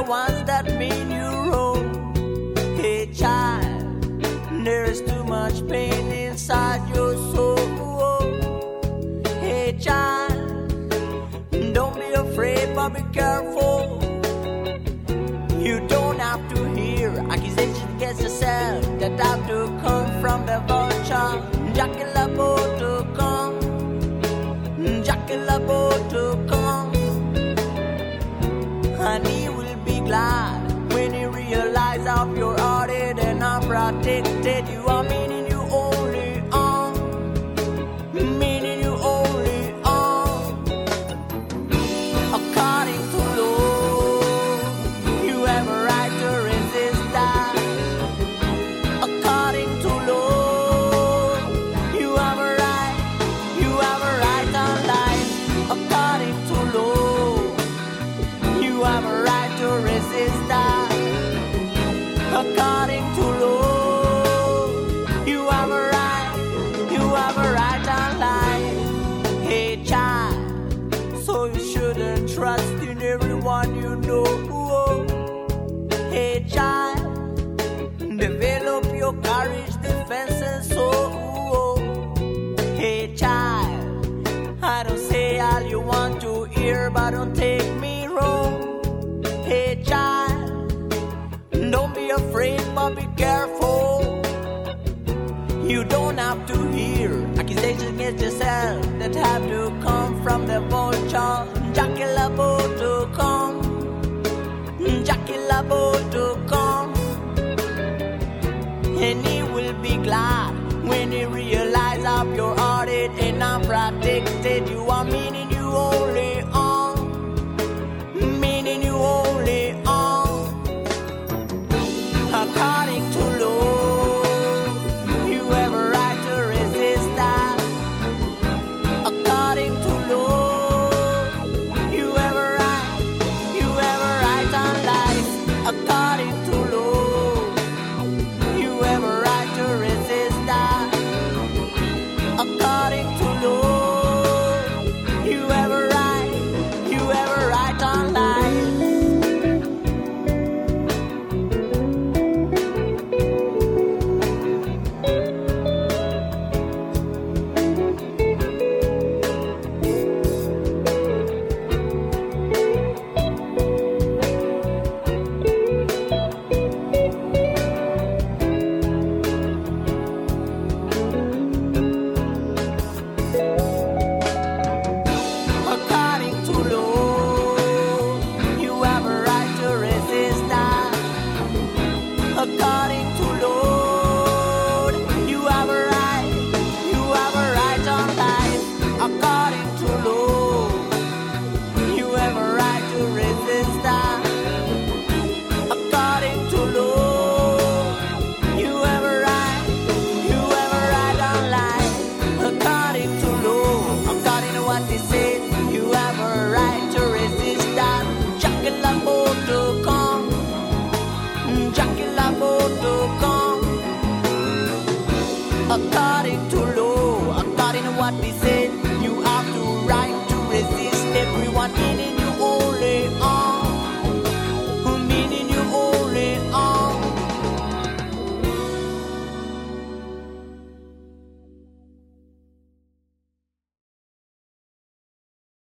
ones that mean you wrong. Hey child, there is too much pain inside your soul. Hey child, don't be afraid but be careful. You don't have to hear accusations against yourself that have to come from the vulture. Jackie Labo to come, Jackie Labo to come. And he will be glad when he realizes of your audit and unprotected. You are meaning you only on, meaning you only on. According to law, you have a right to resist that. According to law, you have a right on life. According to law, you have a right to resist that. According to law, you have a right on life. Hey child, so you shouldn't trust in everyone you know. Hey child, develop your courage, defense and soul. Hey child, I don't say all you want to hear, but don't take me wrong. Hey child, don't be afraid but be careful. You don't have to hear accusations against yourself that have to come from the vulture. Jackie Labo to come, Jackie Labo to come. And he will be glad when he realizes of your audit and unprotected. You are meaning you only on, meaning you only on. According to law, you have a right to resist that. According to law, you have a right on life. According to law, you have a right to resist that. According to law, you have a right on life. According to law, you have a right to resist that. According to law, you have a right on life. According to law, you have a right to resist that. According to law, you have a right on life. According to law, according to what they say, you have a right to resist that. Jackie Labo to come, Jackie Labo to come. According to law, according to what they say.